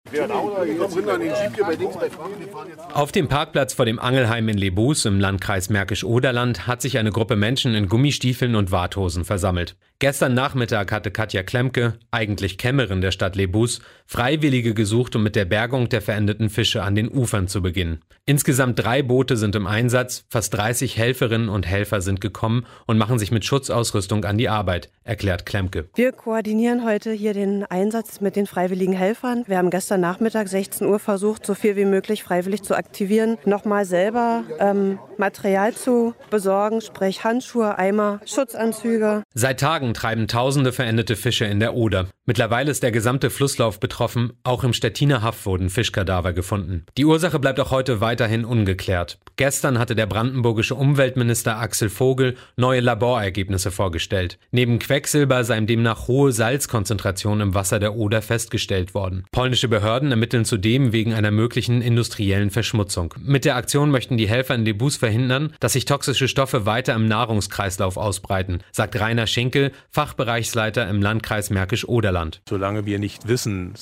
Auf dem Parkplatz vor dem Angelheim in Lebus im Landkreis Märkisch-Oderland hat sich eine Gruppe Menschen in Gummistiefeln und Warthosen versammelt. Gestern Nachmittag hatte Katja Klemke, eigentlich Kämmerin der Stadt Lebus, Freiwillige gesucht, um mit der Bergung der verendeten Fische an den Ufern zu beginnen. Insgesamt 3 Boote sind im Einsatz, fast 30 Helferinnen und Helfer sind gekommen und machen sich mit Schutzausrüstung an die Arbeit, erklärt Klemke. Wir koordinieren heute hier den Einsatz mit den freiwilligen Helfern. Wir haben gestern Nachmittag 16 Uhr versucht, so viel wie möglich freiwillig zu aktivieren, nochmal selber Material zu besorgen, sprich Handschuhe, Eimer, Schutzanzüge. Seit Tagen treiben Tausende verendete Fische in der Oder. Mittlerweile ist der gesamte Flusslauf betroffen, auch im Stettiner Haff wurden Fischkadaver gefunden. Die Ursache bleibt auch heute weiterhin ungeklärt. Gestern hatte der brandenburgische Umweltminister Axel Vogel neue Laborergebnisse vorgestellt. Neben Quecksilber seien demnach hohe Salzkonzentrationen im Wasser der Oder festgestellt worden. Polnische Behörden ermitteln zudem wegen einer möglichen industriellen Verschmutzung. Mit der Aktion möchten die Helfer in Lebus verhindern, dass sich toxische Stoffe weiter im Nahrungskreislauf ausbreiten, sagt Rainer Schinkel, Fachbereichsleiter im Landkreis Märkisch-Oderland. Solange wir nicht wissen,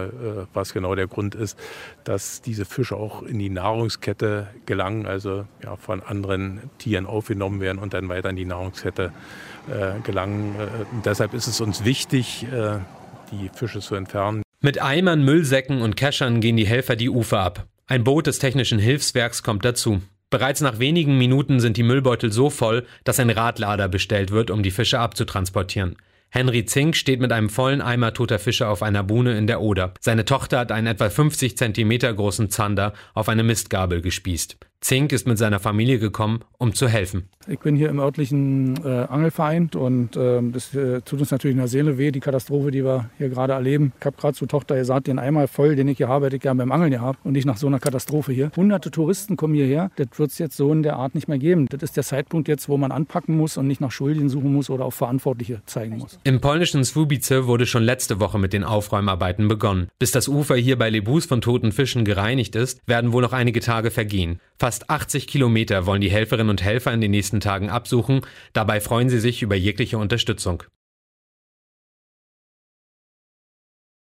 was genau der Grund ist, dass diese Fische auch in die Nahrungskette gelangen, also von anderen Tieren aufgenommen werden und dann weiter in die Nahrungskette gelangen. Deshalb ist es uns wichtig, die Fische zu entfernen. Mit Eimern, Müllsäcken und Keschern gehen die Helfer die Ufer ab. Ein Boot des Technischen Hilfswerks kommt dazu. Bereits nach wenigen Minuten sind die Müllbeutel so voll, dass ein Radlader bestellt wird, um die Fische abzutransportieren. Henry Zink steht mit einem vollen Eimer toter Fische auf einer Buhne in der Oder. Seine Tochter hat einen etwa 50 Zentimeter großen Zander auf eine Mistgabel gespießt. Zink ist mit seiner Familie gekommen, um zu helfen. Ich bin hier im örtlichen Angelverein und das tut uns natürlich in der Seele weh, die Katastrophe, die wir hier gerade erleben. Ich habe gerade zur Tochter gesagt, den Eimer voll, den ich hier habe, hätte ich gerne beim Angeln gehabt und nicht nach so einer Katastrophe hier. Hunderte Touristen kommen hierher, das wird es jetzt so in der Art nicht mehr geben. Das ist der Zeitpunkt jetzt, wo man anpacken muss und nicht nach Schuldigen suchen muss oder auf Verantwortliche zeigen muss. Im polnischen Słubice wurde schon letzte Woche mit den Aufräumarbeiten begonnen. Bis das Ufer hier bei Lebus von toten Fischen gereinigt ist, werden wohl noch einige Tage vergehen. Fast 80 Kilometer wollen die Helferinnen und Helfer in den nächsten Tagen absuchen. Dabei freuen sie sich über jegliche Unterstützung.